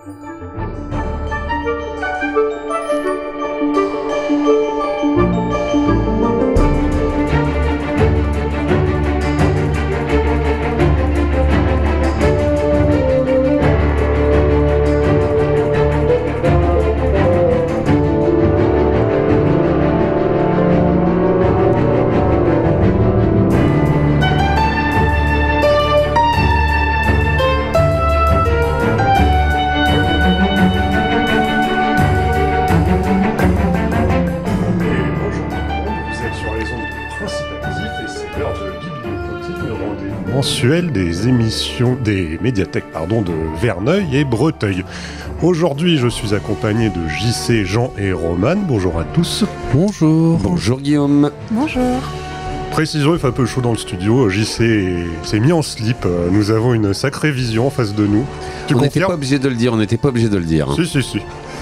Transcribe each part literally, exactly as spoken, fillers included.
Des émissions des médiathèques pardon, de Verneuil et Breteuil. Aujourd'hui, je suis accompagné de J C, Jean et Roman. Bonjour à tous. Bonjour. Bonjour Guillaume. Bonjour. Précision, il fait un peu chaud dans le studio. J C s'est mis en slip. Nous avons une sacrée vision en face de nous. Tu on n'était confirmes ? pas obligé de le dire, on n'était pas obligé de le dire. Hein. Si, si, si.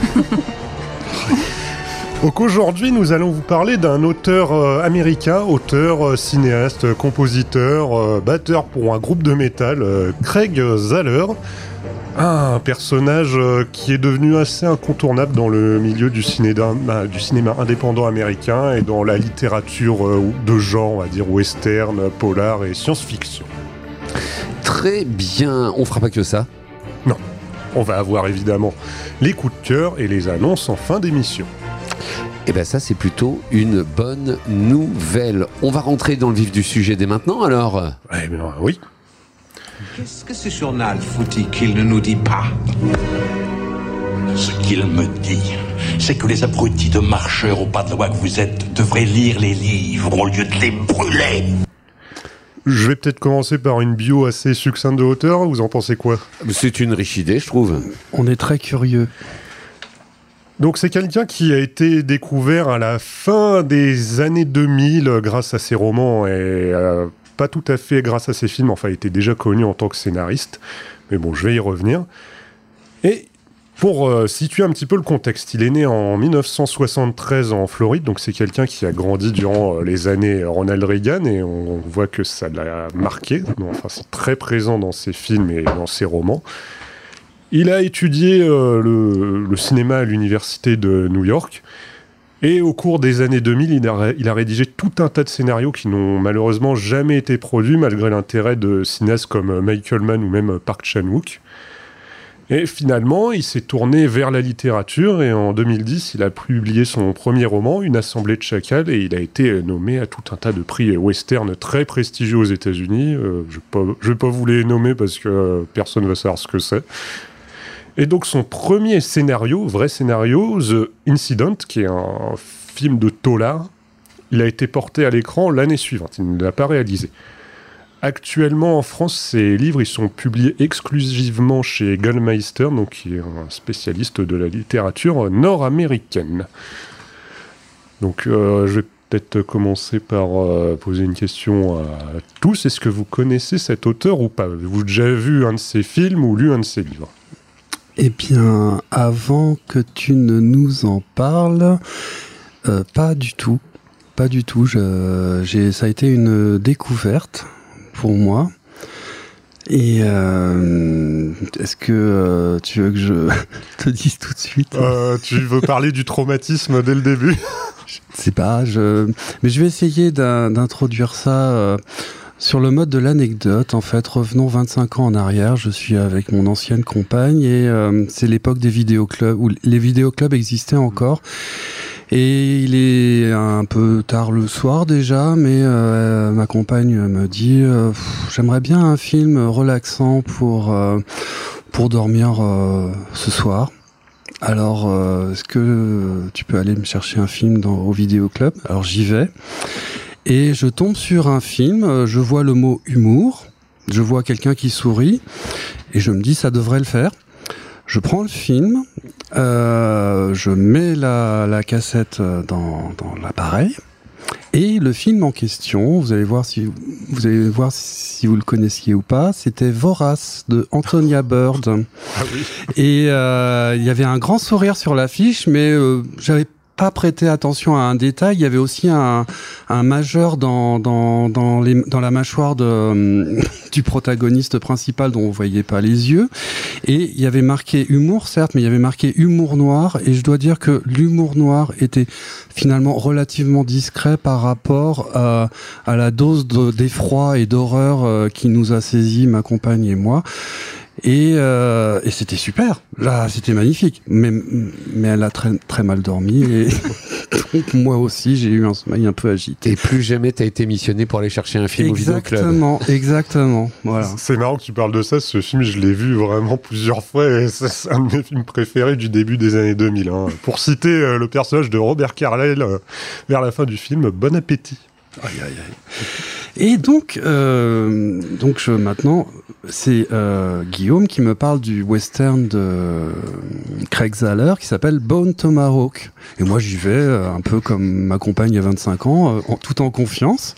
Donc aujourd'hui, nous allons vous parler d'un auteur euh, américain, auteur, euh, cinéaste, euh, compositeur, euh, batteur pour un groupe de métal, euh, Craig Zahler. Un personnage euh, qui est devenu assez incontournable dans le milieu du cinéma, bah, du cinéma indépendant américain et dans la littérature euh, de genre, on va dire western, polar et science-fiction. Très bien, on fera pas que ça. Non, on va avoir évidemment les coups de cœur et les annonces en fin d'émission. Et bien ça c'est plutôt une bonne nouvelle. On va rentrer dans le vif du sujet dès maintenant alors. Ouais, mais non, oui. Qu'est-ce que ce journal foutit qu'il ne nous dit pas ? Ce qu'il me dit, c'est que les abrutis de marcheurs au pas de la loi que vous êtes devraient lire les livres au lieu de les brûler. Je vais peut-être commencer par une bio assez succincte de l'auteur, vous en pensez quoi ? C'est une riche idée je trouve. On est très curieux. Donc c'est quelqu'un qui a été découvert à la fin des années deux mille grâce à ses romans et euh, pas tout à fait grâce à ses films, enfin il était déjà connu en tant que scénariste, mais bon je vais y revenir. Et pour euh, situer un petit peu le contexte, il est né en dix-neuf cent soixante-treize en Floride, donc c'est quelqu'un qui a grandi durant euh, les années Ronald Reagan et on, on voit que ça l'a marqué, enfin c'est très présent dans ses films et dans ses romans. Il a étudié euh, le, le cinéma à l'université de New York et au cours des années deux mille, il a, il a rédigé tout un tas de scénarios qui n'ont malheureusement jamais été produits malgré l'intérêt de cinéastes comme Michael Mann ou même Park Chan-wook. Et finalement, il s'est tourné vers la littérature et en deux mille dix, il a publié son premier roman, Une assemblée de chacals, et il a été nommé à tout un tas de prix western très prestigieux aux États-Unis. Euh, je ne vais pas vous les nommer parce que euh, personne ne va savoir ce que c'est. Et donc son premier scénario, vrai scénario, The Incident, qui est un film de Tollard, il a été porté à l'écran l'année suivante, il ne l'a pas réalisé. Actuellement en France, ces livres ils sont publiés exclusivement chez Gallmeister, donc qui est un spécialiste de la littérature nord-américaine. Donc euh, je vais peut-être commencer par euh, poser une question à tous. Est-ce que vous connaissez cet auteur ou pas ? Avez-vous déjà vu un de ses films ou lu un de ses livres ? Eh bien, avant que tu ne nous en parles, euh, pas du tout, pas du tout. Je, j'ai, ça a été une découverte pour moi. Et euh, est-ce que euh, tu veux que je te dise tout de suite ? euh, Tu veux parler du traumatisme dès le début ? Je sais pas, je... mais je vais essayer d'in- d'introduire ça... Euh, Sur le mode de l'anecdote, en fait, revenons vingt-cinq ans en arrière, je suis avec mon ancienne compagne et euh, c'est l'époque des vidéoclubs, où les vidéoclubs existaient encore. Et il est un peu tard le soir déjà, mais euh, ma compagne me dit euh, « J'aimerais bien un film relaxant pour, euh, pour dormir euh, ce soir. Alors, euh, est-ce que tu peux aller me chercher un film dans, au vidéoclub ?» Alors j'y vais. Et je tombe sur un film, je vois le mot humour, je vois quelqu'un qui sourit, et je me dis ça devrait le faire. Je prends le film, euh, je mets la, la cassette dans, dans l'appareil, et le film en question, vous allez voir si vous allez voir si vous le connaissiez ou pas, c'était Vorace de Antonia Bird. Ah oui. Et euh, il y avait un grand sourire sur l'affiche, mais euh, j'avais pas prêté attention à un détail. Il y avait aussi un, un majeur dans, dans, dans, les, dans la mâchoire de, du protagoniste principal dont on voyait pas les yeux. Et il y avait marqué humour, certes, mais il y avait marqué humour noir. Et je dois dire que l'humour noir était finalement relativement discret par rapport à, à la dose de, d'effroi et d'horreur euh, qui nous a saisi, ma compagne et moi. Et, euh, et c'était super. Là, c'était magnifique. Mais, mais elle a très, très mal dormi. Et donc, moi aussi, j'ai eu un sommeil un peu agité. Et plus jamais t'as été missionné pour aller chercher un film exactement, au vidéoclub. Exactement, voilà. C'est marrant que tu parles de ça. Ce film, je l'ai vu vraiment plusieurs fois. Et c'est un de mes films préférés du début des années deux mille. Hein. Pour citer euh, le personnage de Robert Carlyle euh, vers la fin du film, bon appétit. Aïe, aïe, aïe. Et donc, euh, donc je, maintenant, c'est euh, Guillaume qui me parle du western de Craig Zahler qui s'appelle Bone Tomahawk. Et moi, j'y vais euh, un peu comme ma compagne il y a vingt-cinq ans, euh, en, tout en confiance.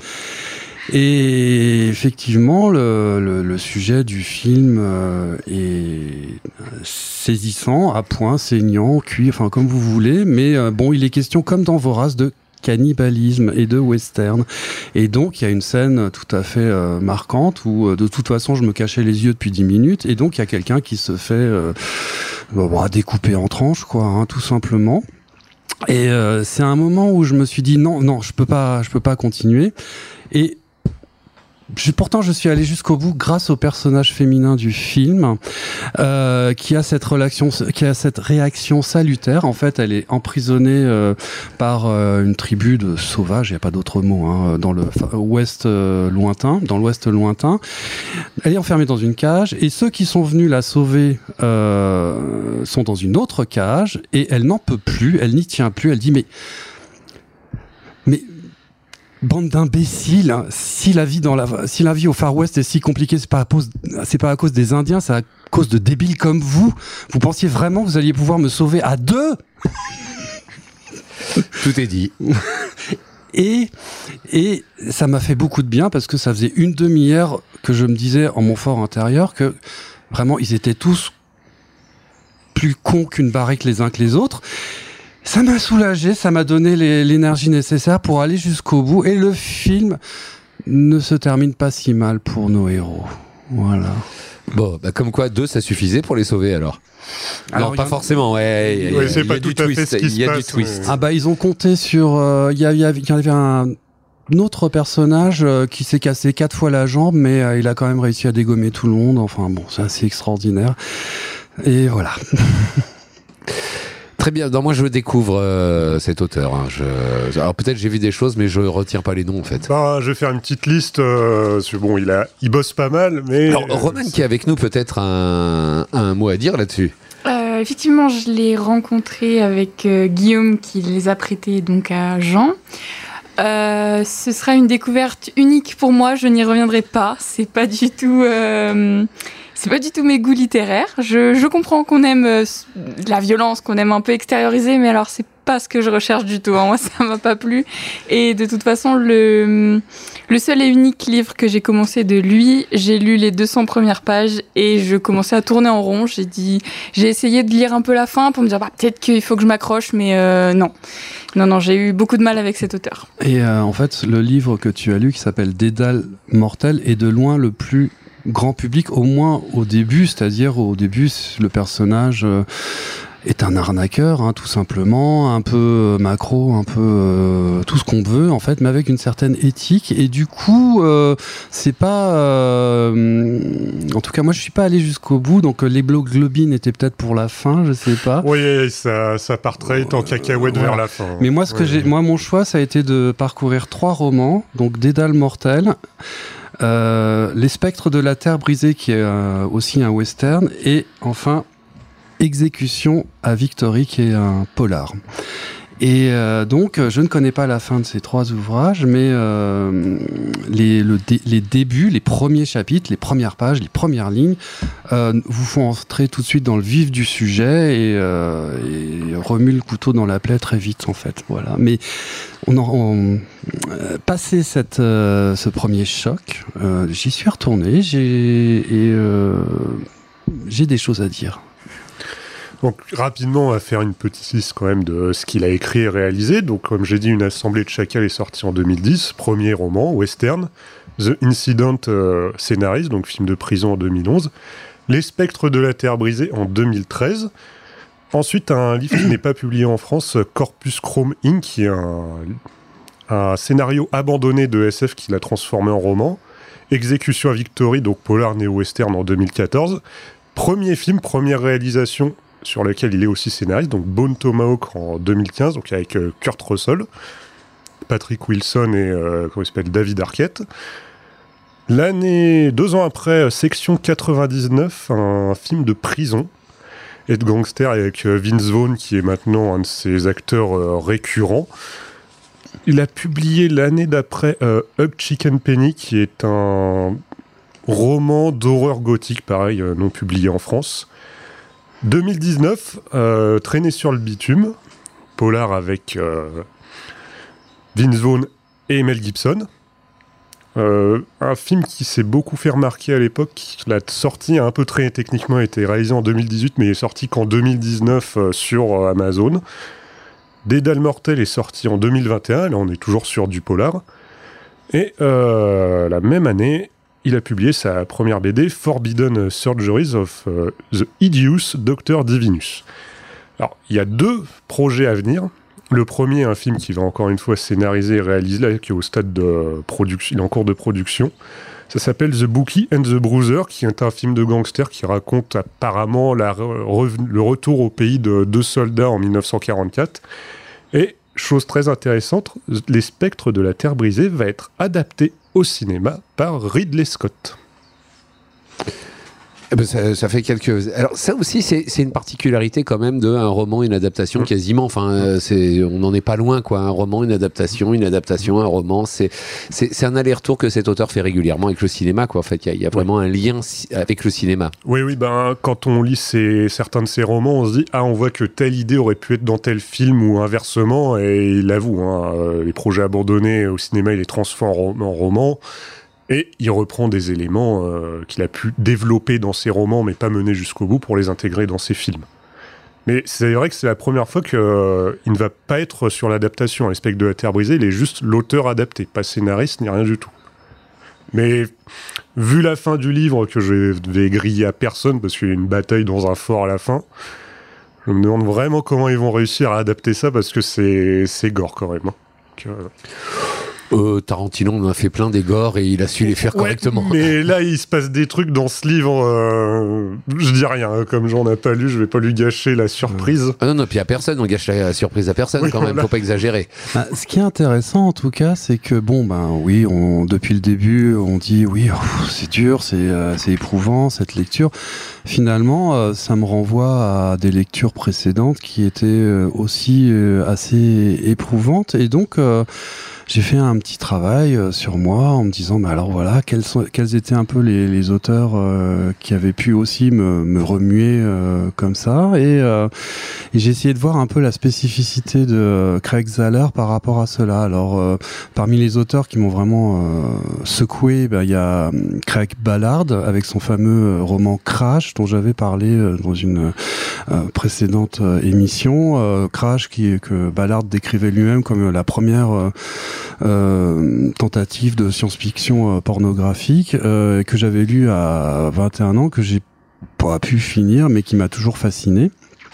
Et effectivement, le, le, le sujet du film euh, est saisissant, à point, saignant, cuit, enfin comme vous voulez. Mais euh, bon, il est question, comme dans Vorace, de cannibalisme et de western. Et donc, il y a une scène tout à fait euh, marquante où, euh, de toute façon, je me cachais les yeux depuis dix minutes. Et donc, il y a quelqu'un qui se fait euh, bah, découper en tranches, quoi, hein, tout simplement. Et euh, c'est un moment où je me suis dit non, non, je peux pas, je peux pas continuer. Et Je, pourtant, je suis allé jusqu'au bout grâce au personnage féminin du film, euh, qui a cette relation, qui a cette réaction salutaire. En fait, elle est emprisonnée euh, par euh, une tribu de sauvages. Il n'y a pas d'autre mot hein, dans le ouest euh, lointain, dans l'ouest lointain. Elle est enfermée dans une cage, et ceux qui sont venus la sauver euh, sont dans une autre cage, et elle n'en peut plus. Elle n'y tient plus. Elle dit mais mais bande d'imbéciles, hein. si la vie dans la, si la vie au Far West est si compliquée, c'est pas à cause, c'est pas à cause des Indiens, c'est à cause de débiles comme vous. Vous pensiez vraiment que vous alliez pouvoir me sauver à deux? Tout est dit. Et, et ça m'a fait beaucoup de bien parce que ça faisait une demi-heure que je me disais en mon fort intérieur que vraiment ils étaient tous plus cons qu'une barrique les uns que les autres. Ça m'a soulagé, ça m'a donné les, l'énergie nécessaire pour aller jusqu'au bout. Et le film ne se termine pas si mal pour nos héros. Voilà. Bon, bah comme quoi, deux, ça suffisait pour les sauver alors. Alors non, pas a... forcément, ouais. Il y a, ouais, c'est il y pas a tout du à twist. fait ce qui il y a se du passe, twist. Mais... Ah bah ils ont compté sur. Il euh, y, y, y avait un autre personnage euh, qui s'est cassé quatre fois la jambe, mais euh, il a quand même réussi à dégommer tout le monde. Enfin bon, c'est assez extraordinaire. Et voilà. Très bien. Non, moi je découvre euh, cet auteur. Hein. Je... Alors peut-être j'ai vu des choses, mais je retiens pas les noms en fait. Bah, je vais faire une petite liste. Euh, bon, il a, il bosse pas mal, mais. Alors Roman qui est avec nous, peut-être un, un mot à dire là-dessus. Euh, effectivement, je l'ai rencontré avec euh, Guillaume qui les a prêtés donc à Jean. Euh, ce sera une découverte unique pour moi. Je n'y reviendrai pas. C'est pas du tout. Euh... C'est pas du tout mes goûts littéraires. Je, je comprends qu'on aime euh, la violence, qu'on aime un peu extérioriser, mais alors c'est pas ce que je recherche du tout. Hein. Moi, ça m'a pas plu. Et de toute façon, le, le seul et unique livre que j'ai commencé de lui, j'ai lu les deux cents premières pages et je commençais à tourner en rond. J'ai dit, j'ai essayé de lire un peu la fin pour me dire, bah, peut-être qu'il faut que je m'accroche, mais euh, non. Non, non, j'ai eu beaucoup de mal avec cet auteur. Et euh, en fait, le livre que tu as lu, qui s'appelle Dédale mortel, est de loin le plus grand public, au moins au début, c'est-à-dire au début, le personnage euh, est un arnaqueur, hein, tout simplement, un peu euh, macro, un peu euh, tout ce qu'on veut, en fait, mais avec une certaine éthique. Et du coup, euh, c'est pas... Euh, en tout cas, moi, je suis pas allé jusqu'au bout, donc euh, l'hémoglobine était peut-être pour la fin, je sais pas. Oui, ça, ça part très vite en cacahuète voilà. vers la fin. Mais moi, ce que oui. j'ai, moi, mon choix, ça a été de parcourir trois romans, donc Dédale mortel, Euh, Les Spectres de la Terre brisée, qui est euh, aussi un western, et enfin Exécution à Victory, qui est un polar. Et euh, donc, je ne connais pas la fin de ces trois ouvrages, mais euh, les, le dé, les débuts, les premiers chapitres, les premières pages, les premières lignes euh, vous font entrer tout de suite dans le vif du sujet et, euh, et remuent le couteau dans la plaie très vite, en fait. Voilà. Mais on, en, on euh, passé cette, euh, ce premier choc, euh, j'y suis retourné, j'ai, et euh, j'ai des choses à dire. Donc rapidement, on va faire une petite liste quand même de ce qu'il a écrit et réalisé. Donc comme j'ai dit, Une assemblée de chacals est sorti en deux mille dix, premier roman, western. The Incident, euh, scénariste, donc film de prison en deux mille onze. Les Spectres de la Terre brisée en deux mille treize. Ensuite, un livre qui n'est pas publié en France, Corpus Chrome incorporé, qui est un, un scénario abandonné de S F qu'il a transformé en roman. Exécution à Victory, donc polar néo-western en deux mille quatorze. Premier film, première réalisation sur lequel il est aussi scénariste, donc Bone Tomahawk en deux mille quinze, donc avec euh, Kurt Russell, Patrick Wilson et euh, comment il s'appelle, David Arquette. L'année, deux ans après, Section quatre-vingt-dix-neuf, un film de prison et de gangster avec euh, Vince Vaughn, qui est maintenant un de ses acteurs euh, récurrents. Il a publié l'année d'après euh, Hug Chicken Penny, qui est un roman d'horreur gothique, pareil, euh, non publié en France. deux mille dix-neuf, euh, Traîner sur le bitume, polar avec euh, Vince Vaughn et Mel Gibson. Euh, un film qui s'est beaucoup fait remarquer à l'époque. La sortie un peu très techniquement a été réalisée en deux mille dix-huit, mais il est sorti qu'en deux mille dix-neuf euh, sur euh, Amazon. Dédale Mortel est sorti en deux mille vingt et un, là on est toujours sur du polar. Et euh, la même année, il a publié sa première B D, Forbidden Surgeries of uh, the Hideous Doctor Divinus. Alors, il y a deux projets à venir. Le premier, un film qui va encore une fois scénariser et réaliser, là, qui est au stade de production, il est en cours de production. Ça s'appelle The Bookie and the Bruiser, qui est un film de gangster qui raconte apparemment la re- le retour au pays de deux soldats en mille neuf cent quarante-quatre. Et, chose très intéressante, Les Spectres de la Terre brisée va être adapté au cinéma par Ridley Scott. Eh ben ça, ça fait quelques... Alors ça aussi, c'est, c'est une particularité quand même d'un roman, une adaptation quasiment. Enfin, euh, c'est, on n'en est pas loin, quoi. Un roman, une adaptation, une adaptation, un roman. C'est, c'est, c'est un aller-retour que cet auteur fait régulièrement avec le cinéma, quoi. En fait, il y, y a vraiment un lien si- avec le cinéma. Oui, oui, ben, quand on lit ses, certains de ses romans, on se dit, ah, on voit que telle idée aurait pu être dans tel film ou inversement, et il l'avoue, hein, euh, les projets abandonnés au cinéma, il les transforme en, rom- en romans. Et il reprend des éléments euh, qu'il a pu développer dans ses romans, mais pas mener jusqu'au bout, pour les intégrer dans ses films. Mais c'est vrai que c'est la première fois qu'il euh, ne va pas être sur l'adaptation. Les Spectres de la Terre brisée, il est juste l'auteur adapté, pas scénariste, ni rien du tout. Mais vu la fin du livre, que je vais griller à personne, parce qu'il y a une bataille dans un fort à la fin, je me demande vraiment comment ils vont réussir à adapter ça, parce que c'est, c'est gore quand même. Hein. Donc, euh... Euh, Tarantino en a fait plein des gores et il a su les faire ouais, correctement. Mais là, il se passe des trucs dans ce livre. Euh, je dis rien, hein, comme j'en ai pas lu, je vais pas lui gâcher la surprise. Ah non, non, puis à personne, on gâche la surprise à personne Oui, quand même, voilà. faut pas exagérer. Bah, ce qui est intéressant en tout cas, c'est que bon, ben oui, on, depuis le début, on dit oui, oh, c'est dur, c'est, euh, c'est éprouvant cette lecture. Finalement, euh, ça me renvoie à des lectures précédentes qui étaient euh, aussi euh, assez éprouvantes, et donc euh, j'ai fait un petit travail euh, sur moi en me disant, bah alors voilà, quels, sont, quels étaient un peu les, les auteurs euh, qui avaient pu aussi me, me remuer euh, comme ça, et, euh, et j'ai essayé de voir un peu la spécificité de Craig Zahler par rapport à cela. Alors, euh, parmi les auteurs qui m'ont vraiment euh, secoué, bah, il y a Craig Ballard avec son fameux roman Crash, dont j'avais parlé euh, dans une euh, précédente euh, émission. Euh, Crash, qui, que Ballard décrivait lui-même comme la première euh, Euh, tentative de science-fiction euh, pornographique, euh, que j'avais lu à vingt et un ans, que j'ai pas pu finir, mais qui m'a toujours fasciné.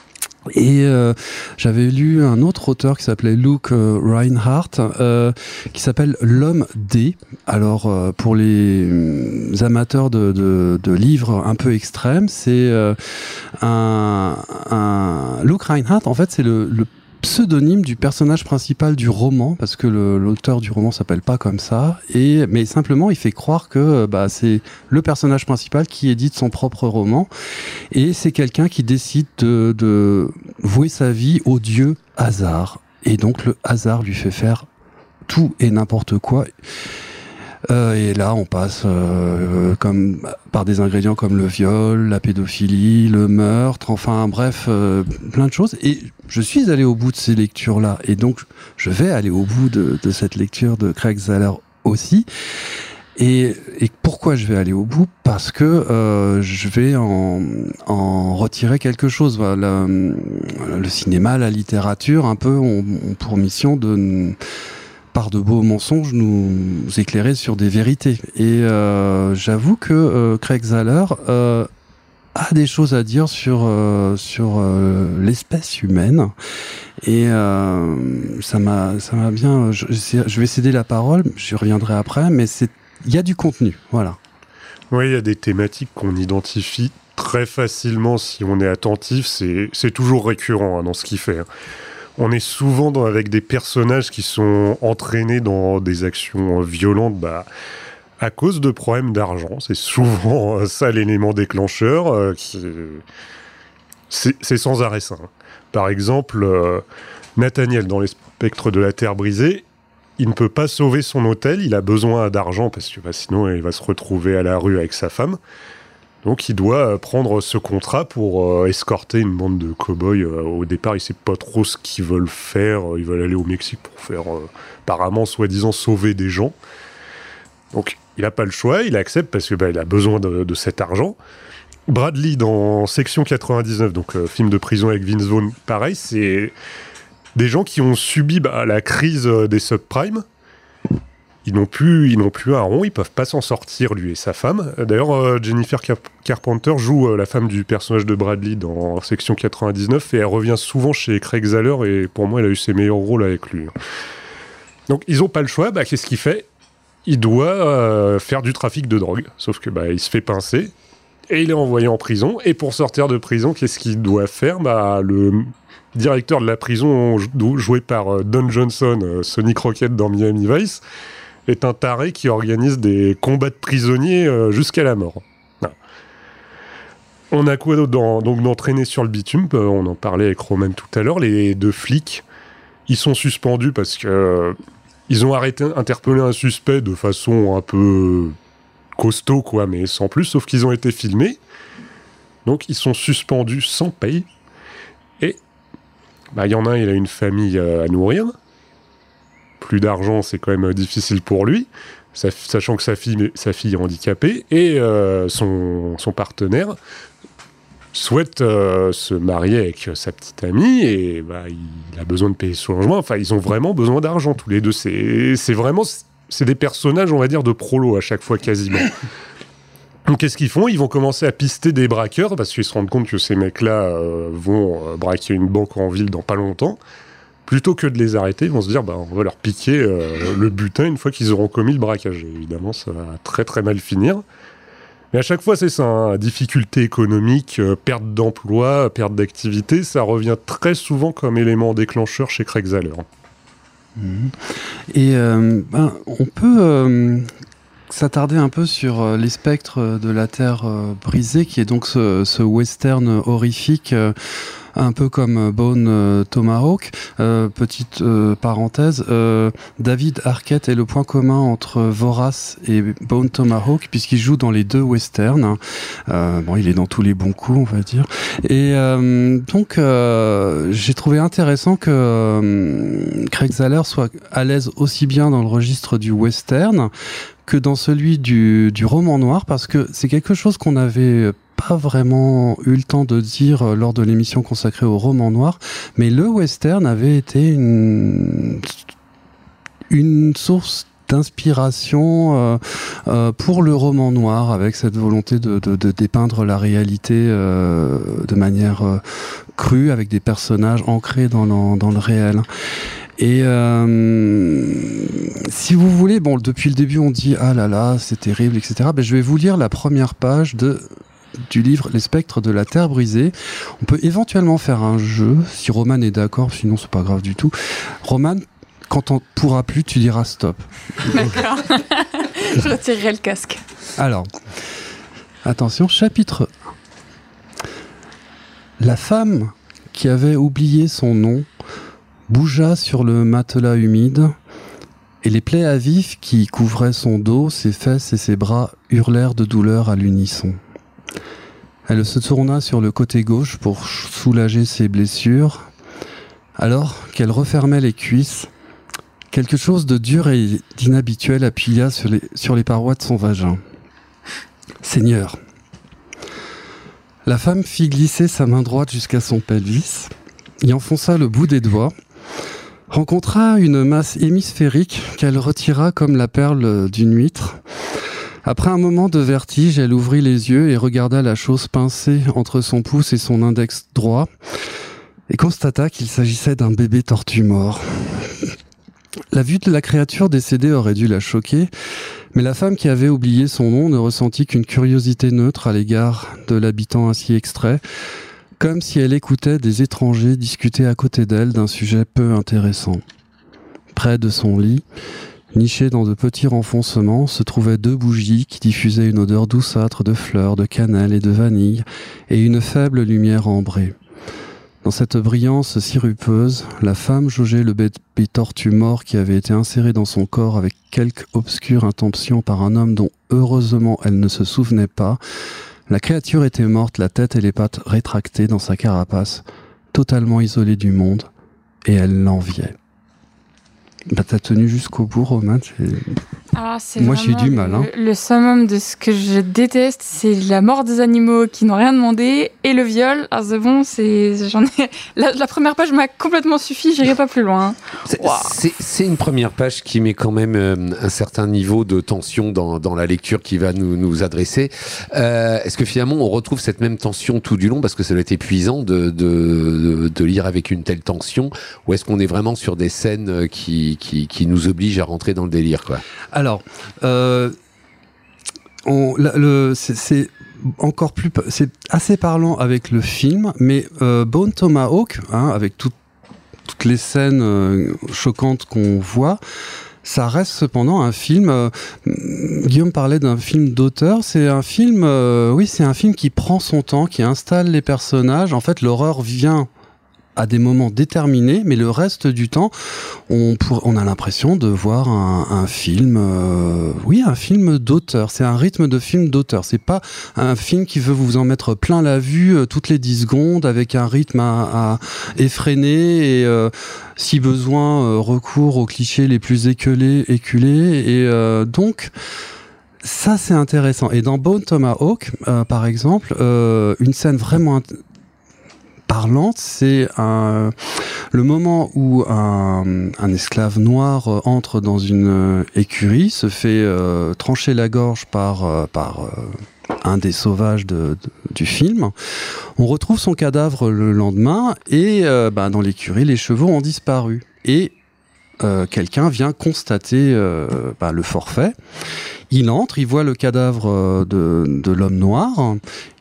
Et euh, j'avais lu un autre auteur qui s'appelait Luke euh, Reinhardt, euh, qui s'appelle L'Homme D. Alors, euh, pour les euh, amateurs de, de, de livres un peu extrêmes, c'est euh, un, un... Luke Reinhardt, en fait, c'est le, le pseudonyme du personnage principal du roman, parce que le, l'auteur du roman s'appelle pas comme ça, et mais simplement il fait croire que bah, c'est le personnage principal qui édite son propre roman, et c'est quelqu'un qui décide de, de vouer sa vie au dieu hasard, et donc le hasard lui fait faire tout et n'importe quoi. Euh, et là, on passe euh, comme par des ingrédients comme le viol, la pédophilie, le meurtre, enfin bref, euh, plein de choses. Et je suis allé au bout de ces lectures-là, et donc je vais aller au bout de, de cette lecture de Craig Zahler aussi. Et, et pourquoi je vais aller au bout ? Parce que euh, je vais en, en retirer quelque chose. Voilà, le, le cinéma, la littérature, un peu, ont, ont pour mission de, par de beaux mensonges, nous éclairer sur des vérités. Et euh, j'avoue que euh, Craig Zahler euh, a des choses à dire sur, euh, sur euh, l'espèce humaine. Et euh, ça m'a, ça m'a bien... Je, je vais céder la parole, j'y reviendrai après, mais c'est, il y a du contenu, voilà. Oui, il y a des thématiques qu'on identifie très facilement si on est attentif. C'est, c'est toujours récurrent hein, dans ce qu'il fait. Hein. On est souvent dans, avec des personnages qui sont entraînés dans des actions violentes bah, à cause de problèmes d'argent. C'est souvent ça l'élément déclencheur. Euh, qui, c'est, c'est sans arrêt ça. Hein. Par exemple, euh, Nathaniel, dans Les Spectres de la Terre brisée, il ne peut pas sauver son hôtel, il a besoin d'argent, parce que bah, sinon il va se retrouver à la rue avec sa femme. Donc il doit euh, prendre ce contrat pour euh, escorter une bande de cow-boys. Euh, au départ, il ne sait pas trop ce qu'ils veulent faire. Ils veulent aller au Mexique pour faire, euh, apparemment, soi-disant, sauver des gens. Donc il n'a pas le choix, il accepte parce qu'il bah, a besoin de, de cet argent. Bradley, dans Section quatre-vingt-dix-neuf, donc euh, film de prison avec Vince Vaughn, pareil, c'est des gens qui ont subi bah, la crise des subprimes. Ils n'ont plus, ils n'ont plus un rond, ils peuvent pas s'en sortir, lui et sa femme. D'ailleurs, euh, Jennifer Car- Carpenter joue euh, la femme du personnage de Bradley dans Section quatre-vingt-dix-neuf et elle revient souvent chez Craig Zahler et pour moi, elle a eu ses meilleurs rôles avec lui. Donc, ils n'ont pas le choix. Bah, qu'est-ce qu'il fait ? Il doit euh, faire du trafic de drogue, sauf que bah, il se fait pincer. Et il est envoyé en prison. Et pour sortir de prison, qu'est-ce qu'il doit faire ? Bah, le directeur de la prison, joué par Don Johnson, euh, Sonny Crockett dans Miami Vice, est un taré qui organise des combats de prisonniers euh, jusqu'à la mort. Voilà. On a quoi d'autre dans, donc d'entraîner sur le bitume ? euh, On en parlait avec Roman tout à l'heure. Les deux flics, ils sont suspendus parce que euh, ils ont arrêté, interpellé un suspect de façon un peu costaud, quoi, mais sans plus, sauf qu'ils ont été filmés. Donc, ils sont suspendus sans paye. Et bah, y en a un, il a une famille euh, à nourrir. Plus d'argent, c'est quand même euh, difficile pour lui, sa, sachant que sa fille, sa fille est handicapée. Et euh, son, son partenaire souhaite euh, se marier avec sa petite amie. Et bah, il a besoin de payer son logement. Enfin, ils ont vraiment besoin d'argent, tous les deux. C'est, c'est vraiment... C'est des personnages, on va dire, de prolo à chaque fois, quasiment. Donc, qu'est-ce qu'ils font ? Ils vont commencer à pister des braqueurs, parce qu'ils se rendent compte que ces mecs-là euh, vont euh, braquer une banque en ville dans pas longtemps. Plutôt que de les arrêter, ils vont se dire, bah, on va leur piquer euh, le butin une fois qu'ils auront commis le braquage. Et évidemment, ça va très très mal finir. Mais à chaque fois, c'est ça, hein, difficulté économique, euh, perte d'emploi, perte d'activité, ça revient très souvent comme élément déclencheur chez Craig Zahler. Et euh, ben, on peut euh, s'attarder un peu sur euh, Les Spectres de la Terre euh, brisée, qui est donc ce, ce western horrifique, euh, un peu comme Bone euh, Tomahawk. Euh, petite euh, parenthèse, euh, David Arquette est le point commun entre Vorace et Bone Tomahawk, puisqu'il joue dans les deux westerns. Euh, bon, il est dans tous les bons coups, on va dire. Et euh, donc, euh, j'ai trouvé intéressant que euh, Craig Zahler soit à l'aise aussi bien dans le registre du western que dans celui du, du roman noir, parce que c'est quelque chose qu'on avait pas vraiment eu le temps de dire lors de l'émission consacrée au roman noir, mais le western avait été une, une source d'inspiration euh, euh, pour le roman noir, avec cette volonté de, de, de dépeindre la réalité euh, de manière euh, crue, avec des personnages ancrés dans le, dans le réel. Et euh, si vous voulez, bon, depuis le début on dit ah là là c'est terrible, et cetera. Ben, je vais vous lire la première page de du livre Les Spectres de la Terre brisée. On peut éventuellement faire un jeu si Roman est d'accord, sinon c'est pas grave du tout. Roman, quand on pourra plus, tu diras stop. D'accord. Je retirerai le casque. Alors, attention, chapitre un. La femme qui avait oublié son nom bougea sur le matelas humide, et les plaies à vif qui couvraient son dos, ses fesses et ses bras hurlèrent de douleur à l'unisson. Elle se tourna sur le côté gauche pour soulager ses blessures. Alors qu'elle refermait les cuisses, Quelque chose de dur et d'inhabituel appuya sur les, sur les parois de son vagin. Seigneur. La femme fit glisser sa main droite jusqu'à son pelvis, y enfonça le bout des doigts, rencontra une masse hémisphérique qu'elle retira comme la perle d'une huître. Après un moment de vertige, elle ouvrit les yeux et regarda la chose pincée entre son pouce et son index droit et constata qu'il s'agissait d'un bébé tortue mort. La vue de la créature décédée aurait dû la choquer, mais la femme qui avait oublié son nom ne ressentit qu'une curiosité neutre à l'égard de l'habitant ainsi extrait, comme si elle écoutait des étrangers discuter à côté d'elle d'un sujet peu intéressant. Près de son lit, nichés dans de petits renfoncements, se trouvaient deux bougies qui diffusaient une odeur douceâtre de fleurs, de cannelle et de vanille, et une faible lumière ambrée. Dans cette brillance sirupeuse, la femme jaugeait le bébé tortue mort qui avait été inséré dans son corps avec quelque obscure intention par un homme dont heureusement elle ne se souvenait pas. La créature était morte, la tête et les pattes rétractées dans sa carapace, totalement isolée du monde, et elle l'enviait. Bah, t'as tenu jusqu'au bout, Romain. Alors, c'est Moi, j'ai eu du le, mal. Hein. Le summum de ce que je déteste, c'est la mort des animaux qui n'ont rien demandé et le viol. Alors, c'est bon, c'est, j'en ai. La, la première page m'a complètement suffi, j'irai pas plus loin. C'est, wow. c'est, c'est une première page qui met quand même euh, un certain niveau de tension dans, dans la lecture qui va nous, nous adresser. Euh, est-ce que finalement, on retrouve cette même tension tout du long parce que ça doit être épuisant de, de, de, de lire avec une telle tension, ou est-ce qu'on est vraiment sur des scènes qui Qui, qui nous oblige à rentrer dans le délire, quoi. Alors, euh, on, la, le, c'est, c'est encore plus, c'est assez parlant avec le film, mais euh, Bone Tomahawk, hein, avec tout, toutes les scènes euh, choquantes qu'on voit, ça reste cependant un film. Euh, Guillaume parlait d'un film d'auteur. C'est un film, euh, oui, c'est un film qui prend son temps, qui installe les personnages. En fait, l'horreur vient à des moments déterminés, mais le reste du temps, on, pour, on a l'impression de voir un, un film, euh, oui, un film d'auteur. C'est un rythme de film d'auteur. C'est pas un film qui veut vous en mettre plein la vue euh, toutes les dix secondes avec un rythme à, à effréner et, euh, si besoin, euh, recours aux clichés les plus éculés, éculés. Et euh, donc, ça, c'est intéressant. Et dans Bone Tomahawk, euh, par exemple, euh, une scène vraiment int- parlante, c'est un, le moment où un, un esclave noir euh, entre dans une euh, écurie, se fait euh, trancher la gorge par, euh, par euh, un des sauvages de, de, du film. On retrouve son cadavre le lendemain et euh, bah, dans l'écurie, les chevaux ont disparu. Et euh, quelqu'un vient constater euh, bah, le forfait. Il entre, il voit le cadavre de, de l'homme noir.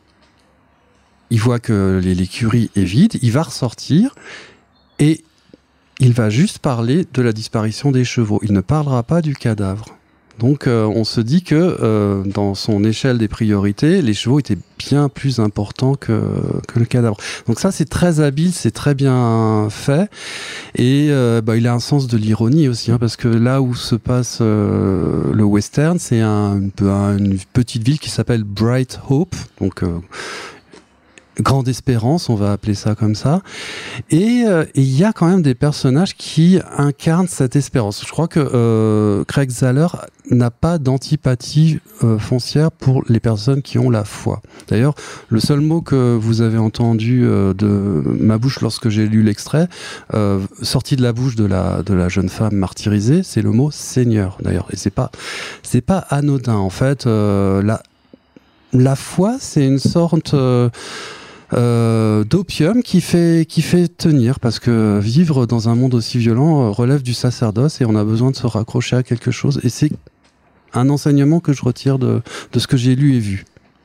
Il voit que l'écurie est vide, il va ressortir et il va juste parler de la disparition des chevaux. Il ne parlera pas du cadavre. Donc euh, on se dit que euh, dans son échelle des priorités, les chevaux étaient bien plus importants que, que le cadavre. Donc ça, c'est très habile, c'est très bien fait. Et euh, bah, il a un sens de l'ironie aussi, hein, parce que là où se passe euh, le western, c'est un, un, une petite ville qui s'appelle Bright Hope. Donc... Euh, Grande Espérance, on va appeler ça comme ça. Et il euh, y a quand même des personnages qui incarnent cette espérance. Je crois que euh, Craig Zahler n'a pas d'antipathie euh, foncière pour les personnes qui ont la foi. D'ailleurs, le seul mot que vous avez entendu euh, de ma bouche lorsque j'ai lu l'extrait, euh, sorti de la bouche de la, de la jeune femme martyrisée, c'est le mot Seigneur, d'ailleurs. Et c'est pas, c'est pas anodin. En fait, euh, la, la foi, c'est une sorte... Euh, Euh, d'opium qui fait, qui fait tenir, parce que vivre dans un monde aussi violent euh, relève du sacerdoce et on a besoin de se raccrocher à quelque chose, et c'est un enseignement que je retire de, de ce que j'ai lu et vu.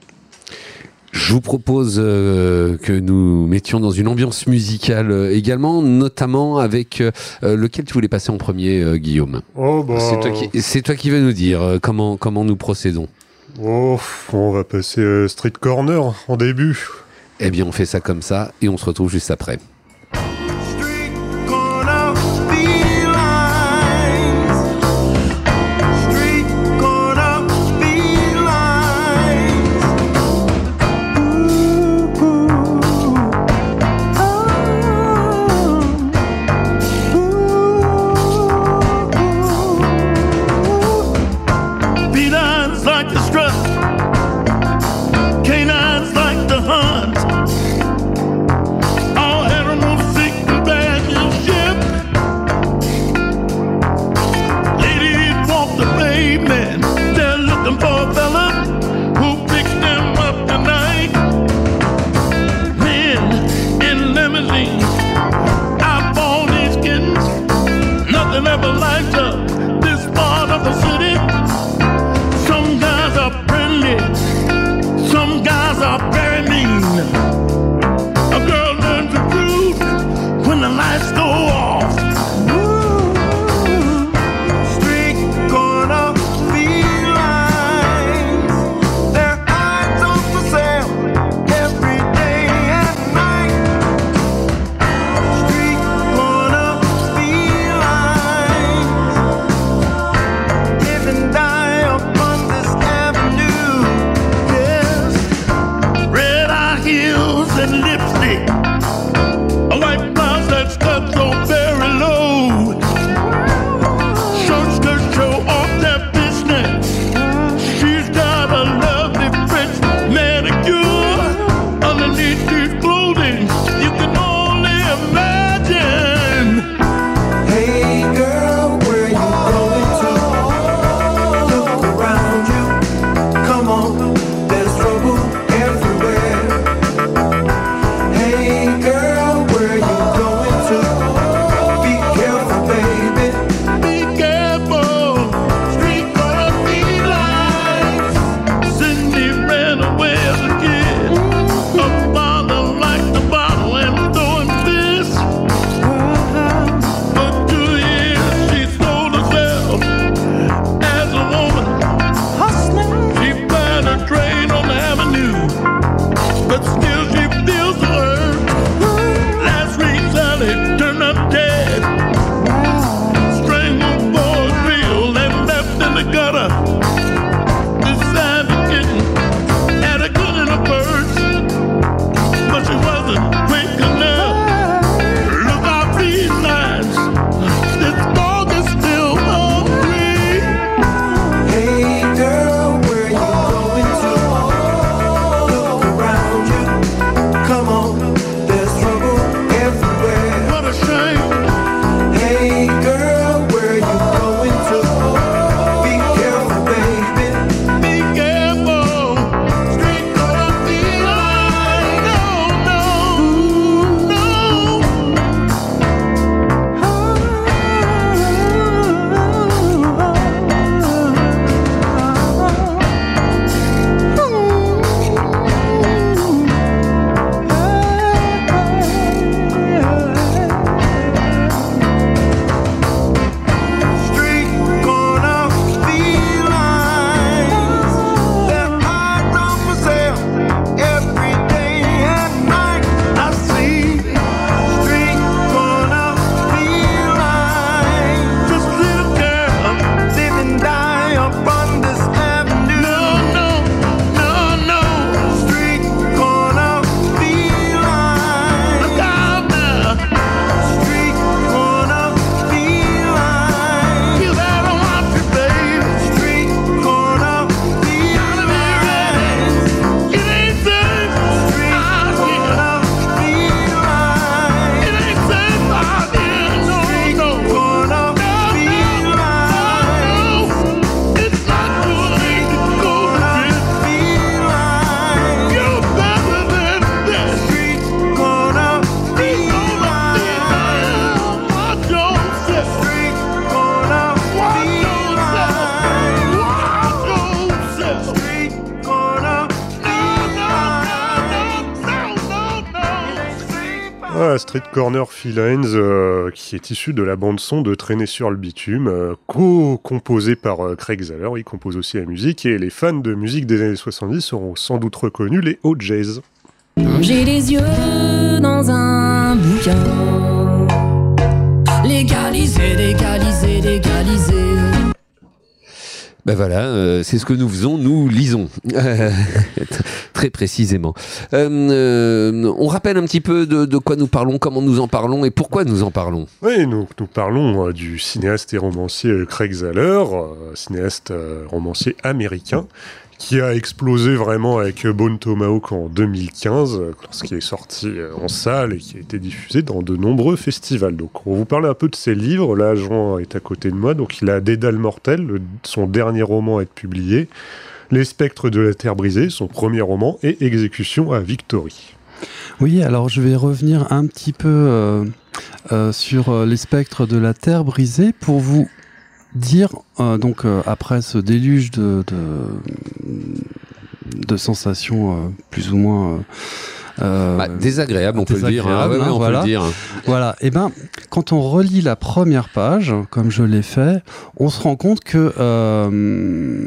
Je vous propose euh, que nous mettions dans une ambiance musicale euh, également, notamment avec euh, lequel tu voulais passer en premier, euh, Guillaume. Oh bah... c'est, toi qui, c'est toi qui vas nous dire euh, comment, comment nous procédons. Oh, on va passer euh, Street Corner en début. Eh bien, on fait ça comme ça et on se retrouve juste après. Oh things. I'm born these kittens, nothing ever lights up this part of the city. Some guys are friendly, some guys are very mean. A girl learns the truth when the lights go off. Street corner felines, their eyes on for sale every day and night. Street corner felines, live and die upon this avenue. Yes, red eye heels and lipstick, a white blouse that's cut so very low. Shirts to show off their business. She's got a lovely French manicure underneath these clothing. You can only imagine. Hey girl, where you going to? Look around you. Come on, there's trouble everywhere. Hey girl, where you going to? Be careful, baby. Be careful. Street corner felines. Cindy ran away as a kid. Her father liked the bottle and throwing fists. For two years she sold herself as a woman. She planned a train on the avenue, but still she feels the hurt. Last week Sally turned up dead, strangled for a real and left in the gutter. This savage kitten had a gun in her purse, but she wasn't quick enough. Look out these lines, this dog is still hungry. Hey girl, where you going to? Look around you. Come on, there's trouble everywhere. What a shame. Hey girl, where you going to? Be careful, baby. Be careful. Street corner feline. No, no, no. Street corner felines, their eyes on for sale every day and night. I see street corner felines, just little girl live and die upon this avenue. No, no, no, no. Street corner felines, look out now. Street corner felines, you better watch it, baby. Street corner felines, it ain't safe. Street corner felines, it ain't safe out here. No, no, corner felines, it's not too late to go to felines. You're better than that. Street corner felines, watch yourself. Street corner felines, watch yourself. Street corner felines. Ah, Street Corner Felines, euh, qui est issu de la bande-son de Traîner sur le bitume, euh, co-composé par euh, Craig Zahler. Il compose aussi la musique, et les fans de musique des années soixante-dix auront sans doute reconnu les O J's. J'ai les yeux dans un bouquin. Légaliser, légaliser, légaliser. Ben voilà, euh, c'est ce que nous faisons, nous lisons. Très précisément. Euh, euh, on rappelle un petit peu de, de quoi nous parlons, comment nous en parlons et pourquoi nous en parlons. Oui, nous, nous parlons euh, du cinéaste et romancier euh, Craig Zahler, euh, cinéaste euh, romancier américain, qui a explosé vraiment avec Bone Tomahawk en deux mille quinze, lorsqu'il est sorti en salle et qui a été diffusé dans de nombreux festivals. Donc on va vous parler un peu de ses livres. Là, Jean est à côté de moi, donc il a Dédale mortel, le, son dernier roman à être publié, Les spectres de la terre brisée, son premier roman, et Exécution à Victory. Oui, alors je vais revenir un petit peu euh, euh, sur euh, les spectres de la Terre brisée pour vous dire, euh, donc euh, après ce déluge de, de, de sensations euh, plus ou moins... Euh, bah, désagréable, on peut le dire. Hein. Ouais, ouais, on voilà. peut le dire. Voilà. Et ben, quand on relit la première page, comme je l'ai fait, on se rend compte que, euh,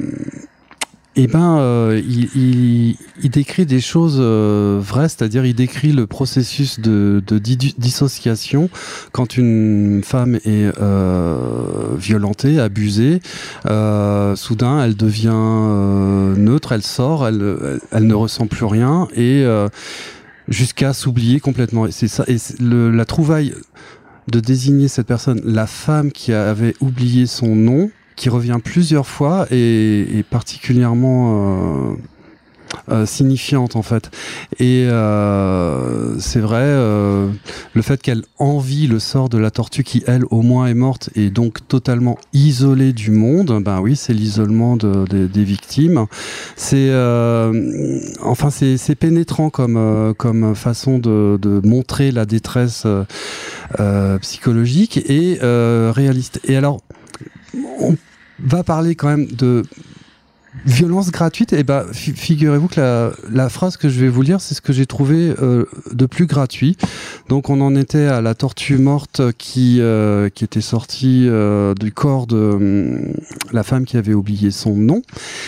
et ben, euh, il, il, il décrit des choses euh, vraies, c'est-à-dire il décrit le processus de, de di- dissociation quand une femme est euh, violentée, abusée. Euh, soudain, elle devient euh, neutre, elle sort, elle, elle, elle ne ressent plus rien et euh, jusqu'à s'oublier complètement. Et c'est ça. Et c'est le, la trouvaille de désigner cette personne, la femme qui avait oublié son nom, qui revient plusieurs fois et, et particulièrement euh, euh, signifiante en fait. Et euh, c'est vrai, euh, le fait qu'elle envie le sort de la tortue qui, elle, au moins est morte et donc totalement isolée du monde, ben oui, c'est l'isolement de, de, des victimes. C'est, euh, enfin, c'est, c'est pénétrant comme, euh, comme façon de, de montrer la détresse euh, euh, psychologique et euh, réaliste. Et alors, on va parler quand même de violence gratuite. Et ben, figurez-vous que la, la phrase que je vais vous lire, c'est ce que j'ai trouvé euh, de plus gratuit. Donc, on en était à la tortue morte qui euh, qui était sortie euh, du corps de euh, la femme qui avait oublié son nom.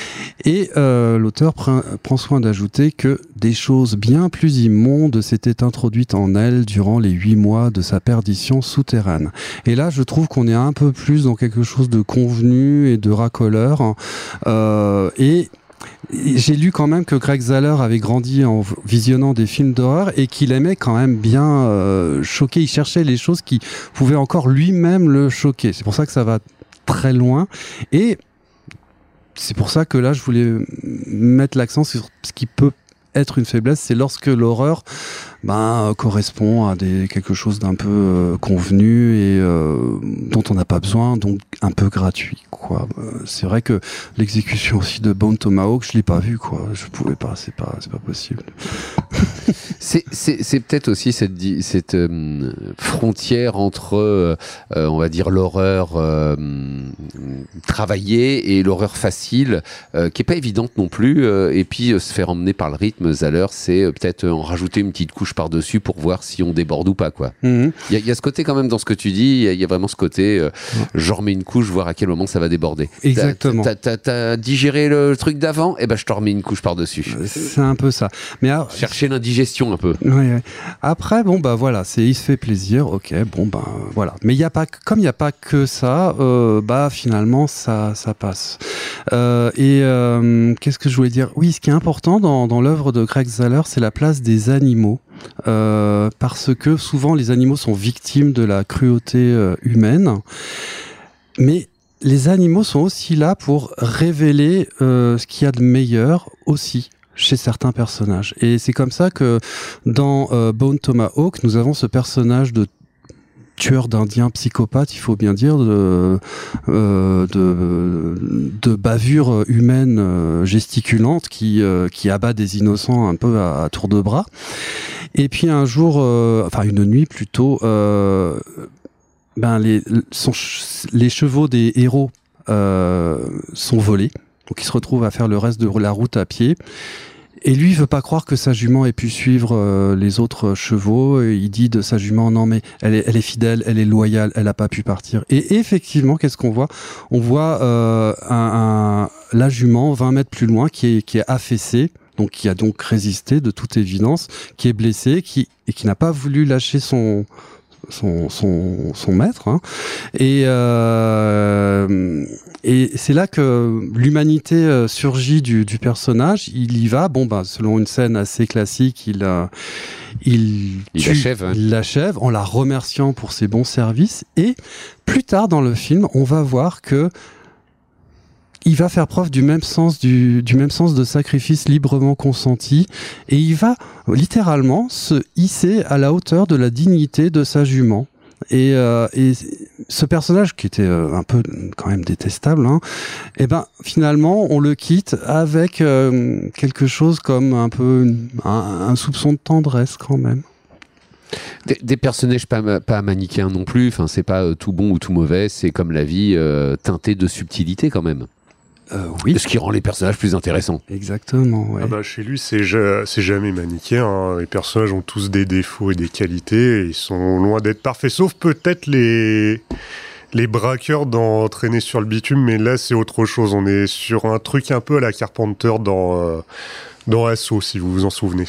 Et euh, l'auteur pr- prend soin d'ajouter que des choses bien plus immondes s'étaient introduites en elle durant les huit mois de sa perdition souterraine. Et là, je trouve qu'on est un peu plus dans quelque chose de convenu et de racoleur. Euh, et j'ai lu quand même que Greg Zahler avait grandi en visionnant des films d'horreur et qu'il aimait quand même bien euh, choquer. Il cherchait les choses qui pouvaient encore lui-même le choquer. C'est pour ça que ça va très loin. Et c'est pour ça que là, je voulais mettre l'accent sur ce qui peut être une faiblesse, c'est lorsque l'horreur ben, correspond à des, quelque chose d'un peu euh, convenu et euh, dont on n'a pas besoin, donc un peu gratuit, quoi. Euh, c'est vrai que l'exécution aussi de Bone Tomahawk, je l'ai pas vu, quoi. Je pouvais pas, c'est pas, c'est pas possible. c'est, c'est, c'est peut-être aussi cette, cette euh, frontière entre, euh, on va dire, l'horreur euh, travaillée et l'horreur facile, euh, qui est pas évidente non plus. Euh, et puis euh, se faire emmener par le rythme, Zahler, c'est euh, peut-être en rajouter une petite couche par-dessus pour voir si on déborde ou pas, quoi. Mm-hmm. Il y a, y a ce côté quand même dans ce que tu dis, il y, y a vraiment ce côté, euh, ouais. je remets une couche, voir à quel moment ça va déborder. Exactement. T'as, t'as, t'as digéré le truc d'avant, et ben je te remets une couche par-dessus. C'est un peu ça. Mais alors, chercher l'indigestion un peu. Ouais, ouais. Après, bon bah voilà, c'est il se fait plaisir, ok, bon bah voilà. Mais il y a pas, comme il n'y a pas que ça, euh, bah finalement ça, ça passe. Euh, et euh, qu'est-ce que je voulais dire ? Oui, ce qui est important dans, dans l'œuvre de Greg Zahler, c'est la place des animaux. Euh, parce que souvent les animaux sont victimes de la cruauté euh, humaine, mais les animaux sont aussi là pour révéler euh, ce qu'il y a de meilleur aussi chez certains personnages. Et c'est comme ça que dans euh, Bone Tomahawk, nous avons ce personnage de tueur d'indiens psychopathe, il faut bien dire, de, euh, de, de bavure humaine euh, gesticulante qui, euh, qui abat des innocents un peu à, à tour de bras. Et puis un jour, euh, enfin une nuit plutôt, euh, ben les, son, les chevaux des héros euh, sont volés. Donc il se retrouve à faire le reste de la route à pied. Et lui, il veut pas croire que sa jument ait pu suivre euh, les autres chevaux. Et il dit de sa jument, non mais elle est, elle est fidèle, elle est loyale, elle a pas pu partir. Et effectivement, qu'est-ce qu'on voit ? On voit euh, un, un, la jument vingt mètres plus loin qui est, qui est affaissée, donc qui a donc résisté de toute évidence, qui est blessée, qui et qui n'a pas voulu lâcher son son son, son maître. Hein. Et euh, Et c'est là que l'humanité surgit du, du personnage. Il y va, bon, bah, selon une scène assez classique, il, euh, il, il tue, l'achève, hein. il l'achève en la remerciant pour ses bons services. Et plus tard dans le film, on va voir que il va faire preuve du même sens du, du même sens de sacrifice librement consenti, et il va littéralement se hisser à la hauteur de la dignité de sa jument. Et, euh, et ce personnage qui était euh, un peu quand même détestable, hein, et ben finalement on le quitte avec euh, quelque chose comme un peu un, un soupçon de tendresse quand même. Des, des personnages pas, pas manichéens non plus, enfin, c'est pas euh, tout bon ou tout mauvais, c'est comme la vie euh, teintée de subtilité quand même. Euh, oui. Ce qui rend les personnages plus intéressants. Exactement, ouais. Ah bah, chez lui, c'est, ja- c'est jamais manichéen. Hein. Les personnages ont tous des défauts et des qualités. Et ils sont loin d'être parfaits, sauf peut-être les, les braqueurs dans Traîner sur le bitume. Mais là, c'est autre chose. On est sur un truc un peu à la Carpenter dans, euh, dans Assaut, si vous vous en souvenez.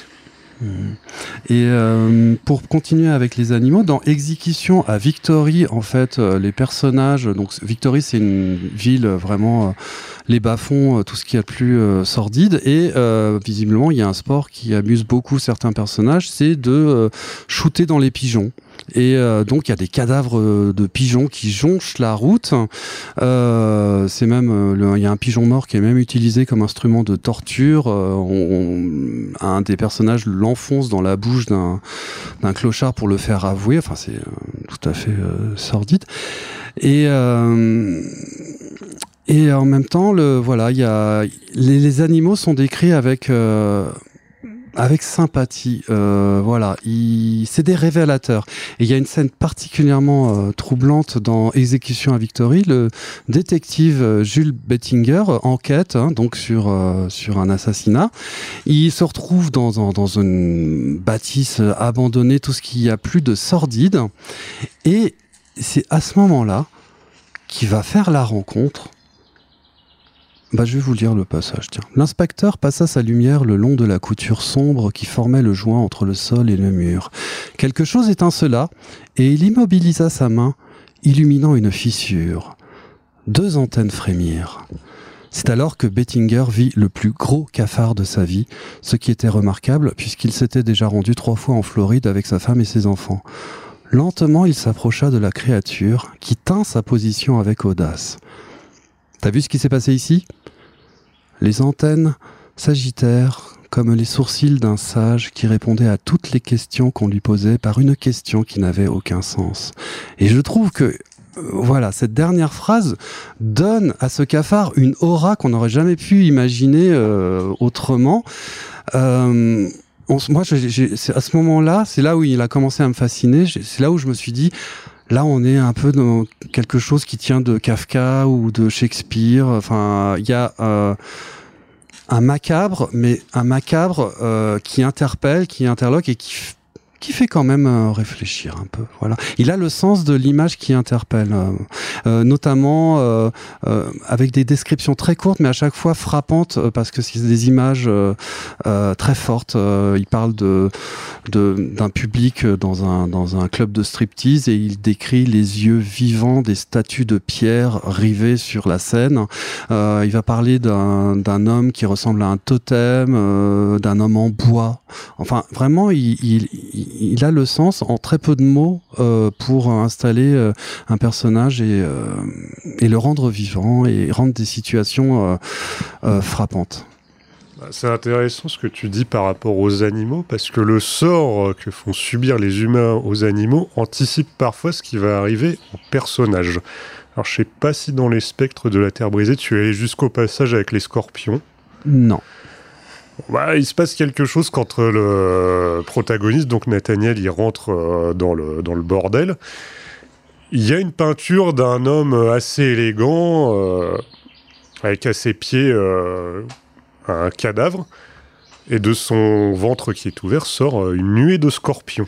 Et euh, pour continuer avec les animaux, dans Exécution à Victory, en fait, euh, les personnages, donc Victory, c'est une ville euh, vraiment, euh, les bas-fonds, euh, tout ce qu'il y a de plus euh, sordide, et euh, visiblement, il y a un sport qui amuse beaucoup certains personnages, c'est de euh, shooter dans les pigeons. Et euh, donc il y a des cadavres euh, de pigeons qui jonchent la route. Euh, c'est même, euh, le, il y a un pigeon mort qui est même utilisé comme instrument de torture. Euh, on, on, un des personnages l'enfonce dans la bouche d'un, d'un clochard pour le faire avouer. Enfin, c'est euh, tout à fait euh, sordide. Et euh, et en même temps, le voilà, il y a les, les animaux sont décrits avec euh, avec sympathie, euh, voilà, il... c'est des révélateurs. Et il y a une scène particulièrement euh, troublante dans Exécution à Victory. Le détective euh, Jules Bettinger euh, enquête hein, donc sur euh, sur un assassinat. Il se retrouve dans dans, dans une bâtisse abandonnée, tout ce qu'il y a plus de sordide. Et c'est à ce moment-là qu'il va faire la rencontre. Bah, je vais vous lire le passage, tiens. L'inspecteur passa sa lumière le long de la couture sombre qui formait le joint entre le sol et le mur. Quelque chose étincela, et il immobilisa sa main, illuminant une fissure. Deux antennes frémirent. C'est alors que Bettinger vit le plus gros cafard de sa vie, ce qui était remarquable puisqu'il s'était déjà rendu trois fois en Floride avec sa femme et ses enfants. Lentement, il s'approcha de la créature, qui tint sa position avec audace. T'as vu ce qui s'est passé ici ? Les antennes s'agitèrent comme les sourcils d'un sage qui répondait à toutes les questions qu'on lui posait par une question qui n'avait aucun sens. Et je trouve que, euh, voilà, cette dernière phrase donne à ce cafard une aura qu'on n'aurait jamais pu imaginer euh, autrement. Euh, on, moi, j'ai, j'ai, c'est à ce moment-là, c'est là où il a commencé à me fasciner, c'est là où je me suis dit... Là, on est un peu dans quelque chose qui tient de Kafka ou de Shakespeare. Enfin, il y a euh, un macabre, mais un macabre euh, qui interpelle, qui interloque et qui f- qui fait quand même euh, réfléchir un peu. Voilà. Il a le sens de l'image qui interpelle, euh, euh, notamment euh, euh, avec des descriptions très courtes, mais à chaque fois frappantes, euh, parce que c'est des images euh, euh, très fortes. Euh, il parle de, de d'un public dans un dans un club de striptease et il décrit les yeux vivants des statues de pierre rivées sur la scène. Euh, il va parler d'un d'un homme qui ressemble à un totem, euh, d'un homme en bois. Enfin, vraiment, il, il, il a le sens en très peu de mots euh, pour installer euh, un personnage et, euh, et le rendre vivant et rendre des situations euh, euh, frappantes. C'est intéressant ce que tu dis par rapport aux animaux, parce que le sort que font subir les humains aux animaux anticipe parfois ce qui va arriver au personnage. Alors je sais pas si dans les spectres de la Terre brisée, tu es allé jusqu'au passage avec les scorpions. Non. Bah, il se passe quelque chose quand le protagoniste, donc Nathaniel, il rentre euh, dans, le, dans le bordel. Il y a une peinture d'un homme assez élégant, euh, avec à ses pieds euh, un cadavre, et de son ventre qui est ouvert sort une nuée de scorpions.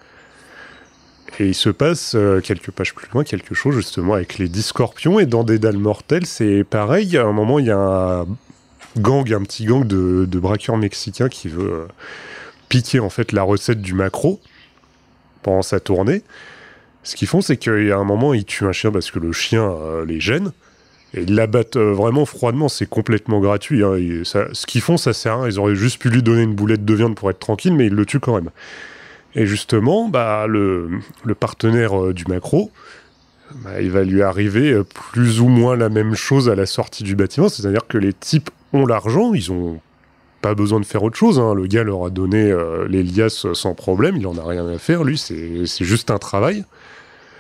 Et il se passe, euh, quelques pages plus loin, quelque chose justement avec les dix scorpions, et dans Des Dalles Mortelles, c'est pareil, à un moment, il y a un... gang, un petit gang de, de braqueurs mexicains qui veut euh, piquer en fait la recette du maquereau pendant sa tournée. Ce qu'ils font, c'est qu'il y a un moment, ils tuent un chien parce que le chien euh, les gêne et ils l'abattent euh, vraiment froidement. C'est complètement gratuit. Hein. Et ça, ce qu'ils font, ça sert à rien. Ils auraient juste pu lui donner une boulette de viande pour être tranquille, mais ils le tuent quand même. Et justement, bah, le, le partenaire euh, du maquereau, bah, il va lui arriver euh, plus ou moins la même chose à la sortie du bâtiment, c'est-à-dire que les types ont l'argent, ils ont pas besoin de faire autre chose, hein. Le gars leur a donné euh, les liasses sans problème, il en a rien à faire, lui, c'est, c'est juste un travail.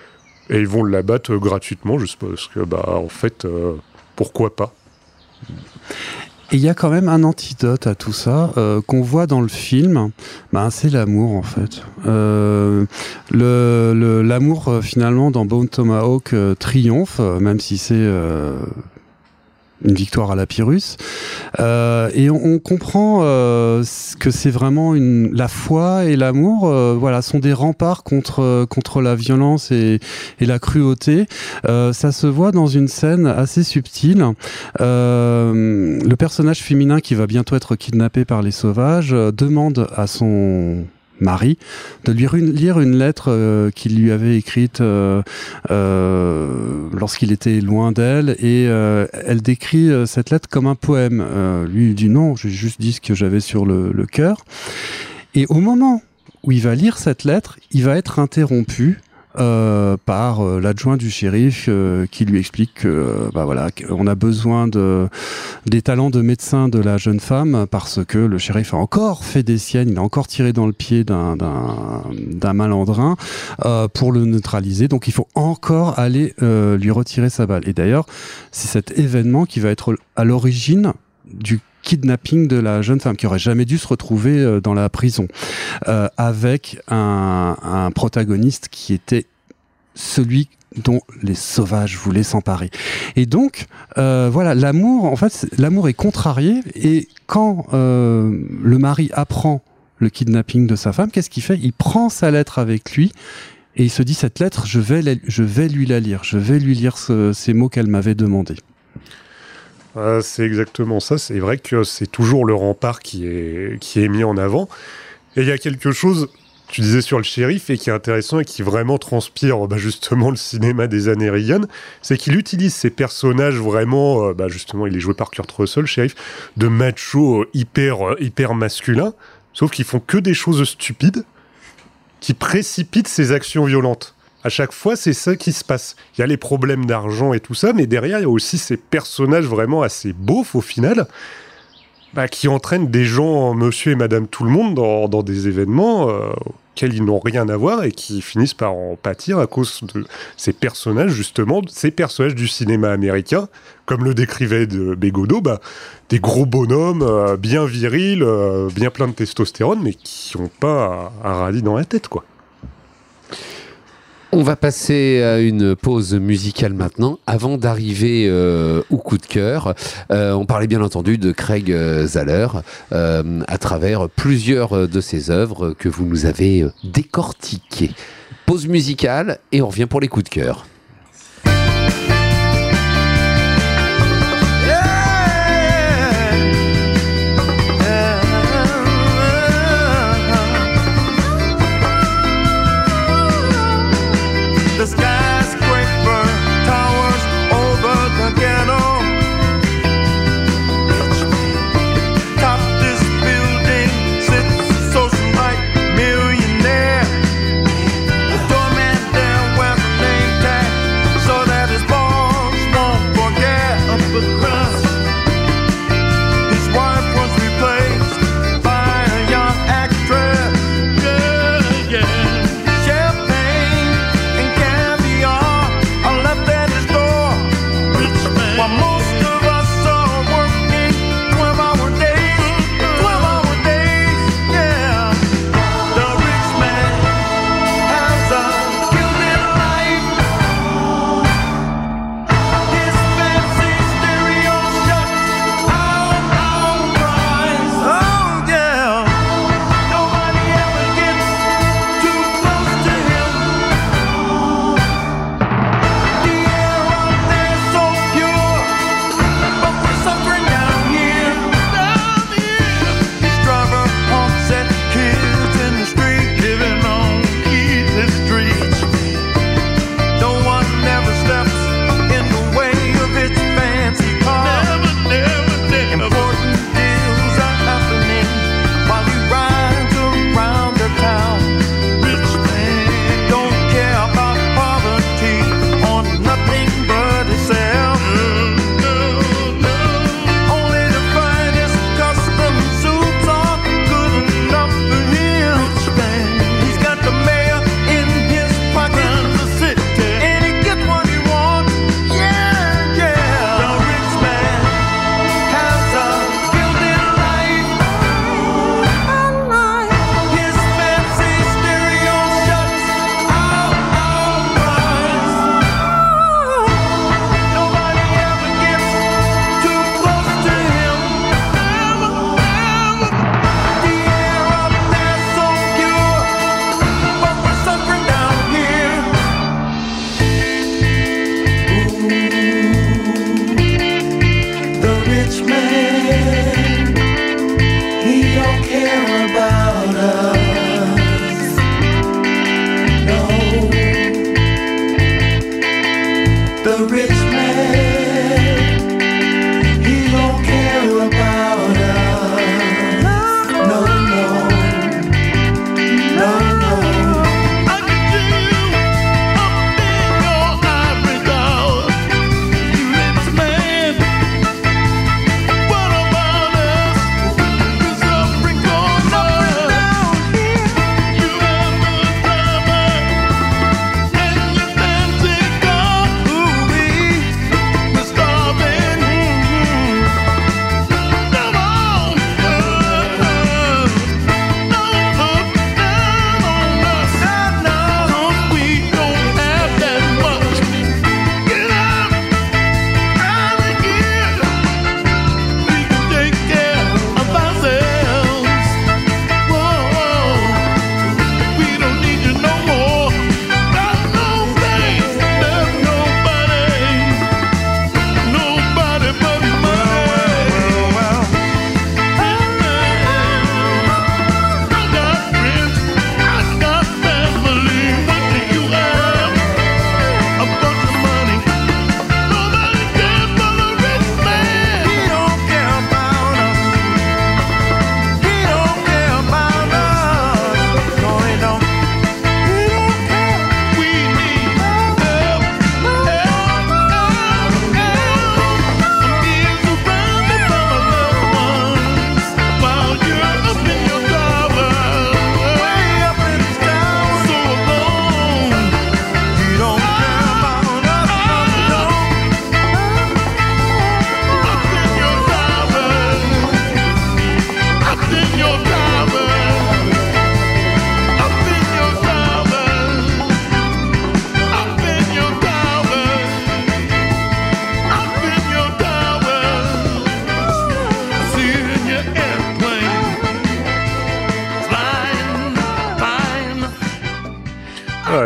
Et ils vont l'abattre gratuitement, juste parce que, bah, en fait, euh, pourquoi pas. Et il y a quand même un antidote à tout ça euh, qu'on voit dans le film, bah, c'est l'amour en fait. Euh, le, le, l'amour euh, finalement dans Bone Tomahawk euh, triomphe, euh, même si c'est euh, une victoire à la Pyrrhus. Euh, et on, on comprend euh, que c'est vraiment une, la foi et l'amour, euh, voilà, sont des remparts contre contre la violence et, et la cruauté. Euh, ça se voit dans une scène assez subtile. Euh, le personnage féminin qui va bientôt être kidnappé par les sauvages euh, demande à son mari de lui lire une lettre euh, qu'il lui avait écrite euh, euh, lorsqu'il était loin d'elle, et euh, elle décrit euh, cette lettre comme un poème. Euh, lui il dit non, j'ai juste dit ce que j'avais sur le, le cœur. Et au moment où il va lire cette lettre, il va être interrompu Euh, par euh, l'adjoint du shérif euh, qui lui explique que euh, bah voilà, qu'on a besoin de, des talents de médecin de la jeune femme parce que le shérif a encore fait des siennes, il a encore tiré dans le pied d'un, d'un, d'un malandrin euh, pour le neutraliser, donc il faut encore aller euh, lui retirer sa balle. Et d'ailleurs, c'est cet événement qui va être à l'origine du kidnapping de la jeune femme qui aurait jamais dû se retrouver dans la prison, euh, avec un, un protagoniste qui était celui dont les sauvages voulaient s'emparer. Et donc, euh, voilà, l'amour, en fait, l'amour est contrarié, et quand euh, le mari apprend le kidnapping de sa femme, qu'est-ce qu'il fait ? Il prend sa lettre avec lui, et il se dit, cette lettre, je vais, la, je vais lui la lire, je vais lui lire ce, ces mots qu'elle m'avait demandés. Euh, c'est exactement ça. C'est vrai que c'est toujours le rempart qui est, qui est mis en avant. Et il y a quelque chose, tu disais sur le shérif, et qui est intéressant et qui vraiment transpire bah, justement le cinéma des années Reagan, c'est qu'il utilise ces personnages vraiment, euh, bah, justement, il est joué par Kurt Russell, le shérif, de macho hyper, hyper masculin, sauf qu'ils font que des choses stupides qui précipitent ces actions violentes. À chaque fois, c'est ça qui se passe. Il y a les problèmes d'argent et tout ça, mais derrière, il y a aussi ces personnages vraiment assez beaufs, au final, bah, qui entraînent des gens, monsieur et madame tout le monde, dans, dans des événements euh, auxquels ils n'ont rien à voir et qui finissent par en pâtir à cause de ces personnages, justement, ces personnages du cinéma américain, comme le décrivait de Bégodeau, bah, des gros bonhommes, euh, bien virils, euh, bien plein de testostérone, mais qui n'ont pas un, un radis dans la tête, quoi. On va passer à une pause musicale maintenant, avant d'arriver euh, au coup de cœur. Euh, on parlait bien entendu de Craig Zahler euh, à travers plusieurs de ses œuvres que vous nous avez décortiquées. Pause musicale et on revient pour les coups de cœur. The skyscraper towers over the ghetto. Top this building sits a socialite millionaire. The doorman there wears a name tag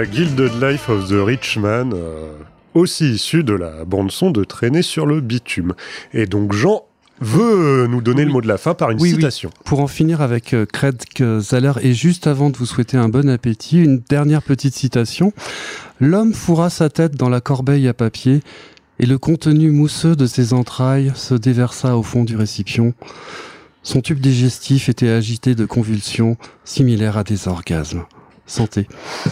Gilded Life of the Rich Man, euh, aussi issu de la bande-son de Traîner sur le bitume. Et donc Jean veut nous donner oui. le mot de la fin par une oui, citation. Oui. Pour en finir avec euh, Craig Zahler, et juste avant de vous souhaiter un bon appétit, une dernière petite citation. L'homme fourra sa tête dans la corbeille à papier, et le contenu mousseux de ses entrailles se déversa au fond du récipient. Son tube digestif était agité de convulsions similaires à des orgasmes. Santé.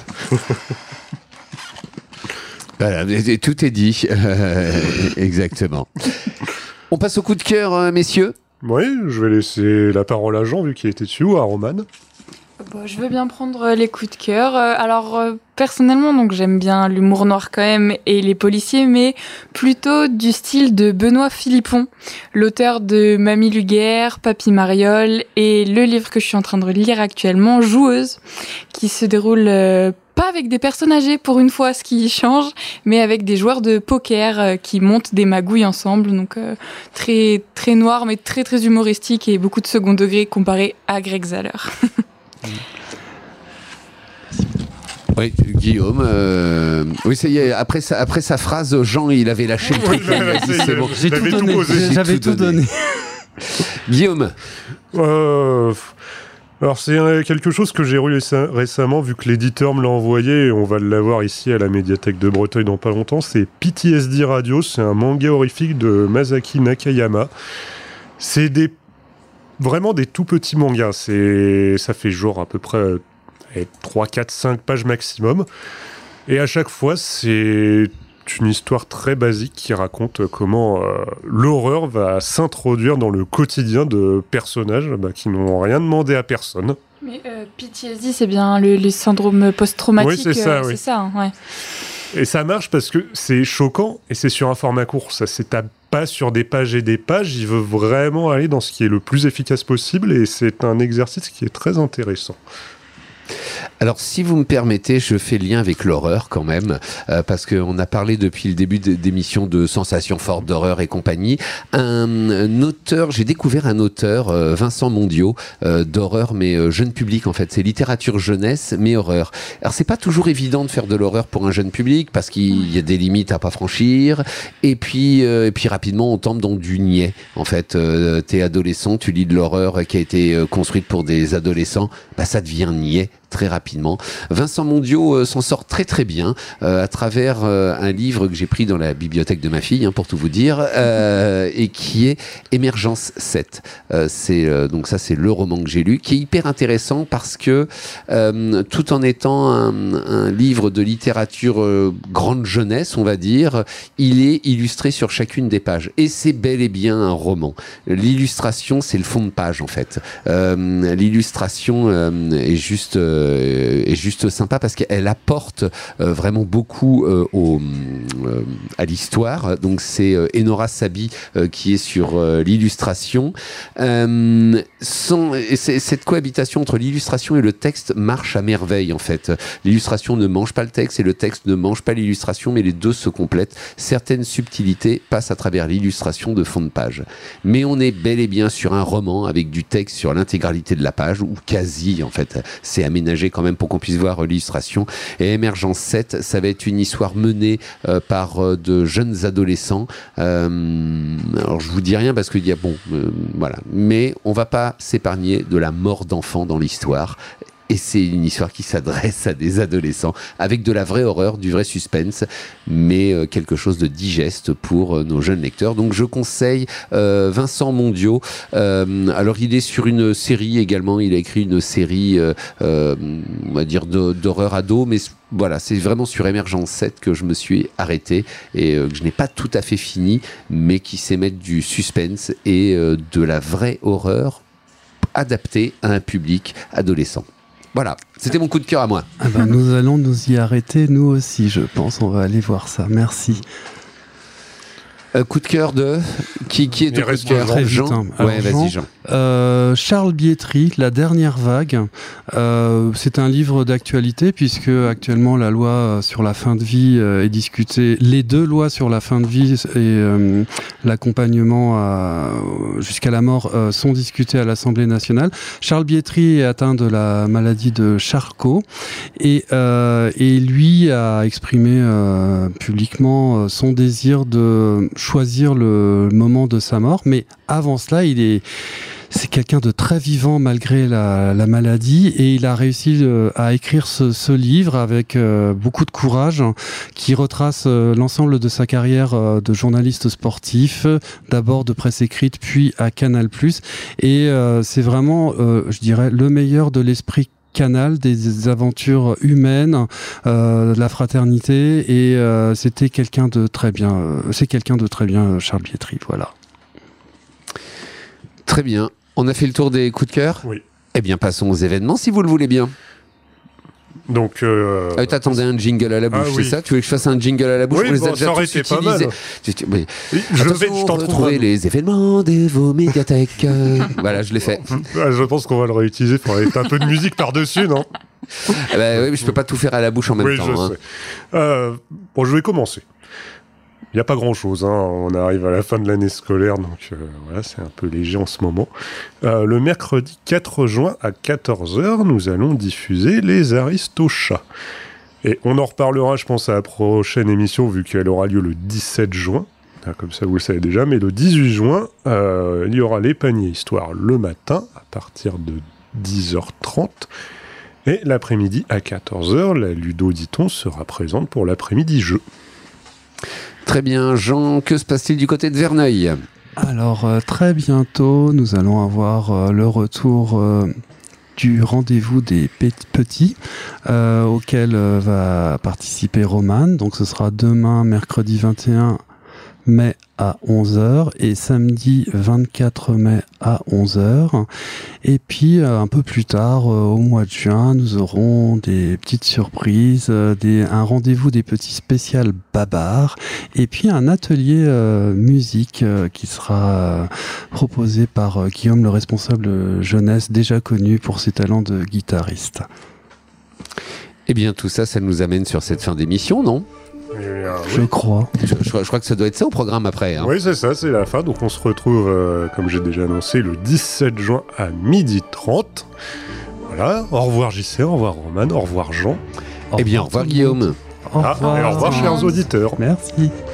Voilà, tout est dit. Euh, exactement. On passe au coup de cœur, euh, messieurs. Oui, je vais laisser la parole à Jean, vu qu'il était dessus, ou à Roman. Bon, je veux bien prendre les coups de cœur. Euh, alors, euh, personnellement, donc j'aime bien l'humour noir quand même et les policiers, mais plutôt du style de Benoît Philippon, l'auteur de Mamie Luguerre, Papy Mariole et le livre que je suis en train de lire actuellement, Joueuse, qui se déroule euh, pas avec des personnes âgées pour une fois, ce qui change, mais avec des joueurs de poker euh, qui montent des magouilles ensemble. Donc euh, très très noir, mais très très humoristique et beaucoup de second degré comparé à Greg Zahler. Oui, Guillaume. Euh... Oui, ça y est. Après sa, après sa phrase, Jean, il avait lâché le truc. Oui, là, là, il a dit, c'est bon. J'ai tout donné. J'avais tout donné. Guillaume. Euh, alors c'est un- quelque chose que j'ai lu réce- récemment, vu que l'éditeur me l'a envoyé, et on va l'avoir ici à la médiathèque de Breteuil dans pas longtemps. C'est P T S D Radio, c'est un manga horrifique de Masaki Nakayama. C'est des vraiment des tout petits mangas. C'est ça fait genre à peu près euh, trois, quatre, cinq pages maximum. Et à chaque fois, c'est une histoire très basique qui raconte comment euh, l'horreur va s'introduire dans le quotidien de personnages bah, qui n'ont rien demandé à personne. Mais euh, P T S D, c'est bien le, le syndrome post-traumatique. Oui, c'est ça, euh, oui. C'est ça, hein, ouais. Et ça marche parce que c'est choquant et c'est sur un format court. Ça s'étape pas sur des pages et des pages. Il veut vraiment aller dans ce qui est le plus efficace possible et c'est un exercice qui est très intéressant. Alors, si vous me permettez, je fais le lien avec l'horreur quand même, euh, parce qu'on a parlé depuis le début de, d'émissions de sensations fortes, d'horreur et compagnie. Un, un auteur, j'ai découvert un auteur, euh, Vincent Mondiaux, euh, d'horreur, mais euh, jeune public en fait. C'est littérature jeunesse, mais horreur. Alors, c'est pas toujours évident de faire de l'horreur pour un jeune public, parce qu'il y a des limites à pas franchir. Et puis, euh, et puis rapidement, on tombe dans du niais. En fait, euh, t'es adolescent, tu lis de l'horreur qui a été euh, construite pour des adolescents, bah ça devient niais très rapidement. Vincent Mondiaux euh, s'en sort très très bien euh, à travers euh, un livre que j'ai pris dans la bibliothèque de ma fille, hein, pour tout vous dire, euh, et qui est Émergence sept. Euh, c'est euh, donc ça, c'est le roman que j'ai lu, qui est hyper intéressant parce que euh, tout en étant un, un livre de littérature euh, grande jeunesse, on va dire, il est illustré sur chacune des pages, et c'est bel et bien un roman. L'illustration, c'est le fond de page en fait. Euh, l'illustration euh, est juste euh, est juste sympa parce qu'elle apporte euh, vraiment beaucoup euh, au, euh, à l'histoire. Donc c'est euh, Enora Sabi euh, qui est sur euh, l'illustration. Euh, sans, et c'est, cette cohabitation entre l'illustration et le texte marche à merveille en fait. L'illustration ne mange pas le texte et le texte ne mange pas l'illustration, mais les deux se complètent. Certaines subtilités passent à travers l'illustration de fond de page. Mais on est bel et bien sur un roman avec du texte sur l'intégralité de la page, ou quasi en fait. C'est aménagé quand même pour qu'on puisse voir euh, l'illustration. Et Émergence sept, ça va être une histoire menée euh, par euh, de jeunes adolescents. Euh, alors je vous dis rien parce qu'il y a bon, euh, voilà. Mais on va pas s'épargner de la mort d'enfants dans l'histoire. Et c'est une histoire qui s'adresse à des adolescents avec de la vraie horreur, du vrai suspense, mais euh, quelque chose de digeste pour euh, nos jeunes lecteurs. Donc je conseille euh, Vincent Mondiaux. Euh, alors il est sur une série également, il a écrit une série, euh, euh, on va dire, de, d'horreur ado, mais voilà, c'est vraiment sur Émergence sept que je me suis arrêté et euh, que je n'ai pas tout à fait fini, mais qui sait mettre du suspense et euh, de la vraie horreur adaptée à un public adolescent. Voilà, c'était mon coup de cœur à moi. Ah ben, nous allons nous y arrêter, nous aussi, je pense. On va aller voir ça. Merci. Euh, coup de cœur de qui, qui est Il ton coup reste de cœur très vite, Jean hein. Alors, Ouais, vas-y Jean. Euh, Charles Bietri, La dernière vague. Euh, c'est un livre d'actualité puisque actuellement la loi sur la fin de vie euh, est discutée. Les deux lois sur la fin de vie et euh, l'accompagnement à, jusqu'à la mort euh, sont discutées à l'Assemblée nationale. Charles Bietri est atteint de la maladie de Charcot et, euh, et lui a exprimé euh, publiquement euh, son désir de choisir le moment de sa mort. Mais avant cela, il est c'est quelqu'un de très vivant malgré la, la maladie et il a réussi euh, à écrire ce, ce livre avec euh, beaucoup de courage hein, qui retrace euh, l'ensemble de sa carrière euh, de journaliste sportif, d'abord de presse écrite puis à Canal plus. Et euh, c'est vraiment, euh, je dirais, le meilleur de l'esprit Canal, des aventures humaines, euh, de la fraternité et euh, c'était quelqu'un de très bien, euh, c'est quelqu'un de très bien, Charles Bietri, voilà. Très bien. On a fait le tour des coups de cœur. Oui. Eh bien, passons aux événements, si vous le voulez bien. Donc, euh... Euh, T'attendais un jingle à la bouche, Ah, c'est oui. ça? Tu voulais que je fasse un jingle à la bouche? Oui, On les bon, a déjà ça aurait tous été pas utilisés. mal. Tu- tu- mais- Oui, je Attention, vais, je t'en trouve retrouvez un. les événements de vos médiathèques. Euh, voilà, je l'ai fait. Ah, je pense qu'on va le réutiliser. Il faudrait mettre un peu de musique par-dessus, non? Ah bah, oui, mais je peux pas tout faire à la bouche en même Oui, temps. je hein. sais. Euh, bon, je vais commencer. Il n'y a pas grand-chose, hein. On arrive à la fin de l'année scolaire, donc euh, voilà, c'est un peu léger en ce moment. Euh, le mercredi quatre juin à quatorze heures, nous allons diffuser les Aristochats. Et on en reparlera, je pense, à la prochaine émission, vu qu'elle aura lieu le dix-sept juin. Ah, comme ça, vous le savez déjà. Mais le dix-huit juin, euh, il y aura les paniers histoire le matin, à partir de dix heures trente. Et l'après-midi, à quatorze heures, la Ludo Diton sera présente pour l'après-midi jeu. Très bien, Jean, que se passe-t-il du côté de Verneuil? Alors euh, très bientôt, nous allons avoir euh, le retour euh, du rendez-vous des pe- petits euh, auquel euh, va participer Romane. Donc ce sera demain, mercredi vingt et un mai à onze heures et samedi vingt-quatre mai à onze heures. Et puis euh, un peu plus tard, euh, au mois de juin, nous aurons des petites surprises, euh, des, un rendez-vous des petits spécial Babar et puis un atelier euh, musique euh, qui sera euh, proposé par euh, Guillaume, le responsable jeunesse déjà connu pour ses talents de guitariste. Eh bien, tout ça, ça nous amène sur cette fin d'émission, non? Euh, Je crois. Je, je- je crois que ça doit être ça au programme après. hein. Oui, c'est ça, c'est la fin. Donc on se retrouve, euh, comme j'ai déjà annoncé, le dix-sept juin à midi trente. Voilà, au revoir J C, au revoir Roman, au revoir Jean. Eh bien, au revoir tout le monde. Guillaume. Au Ah, revoir. et au revoir chers auditeurs. Merci.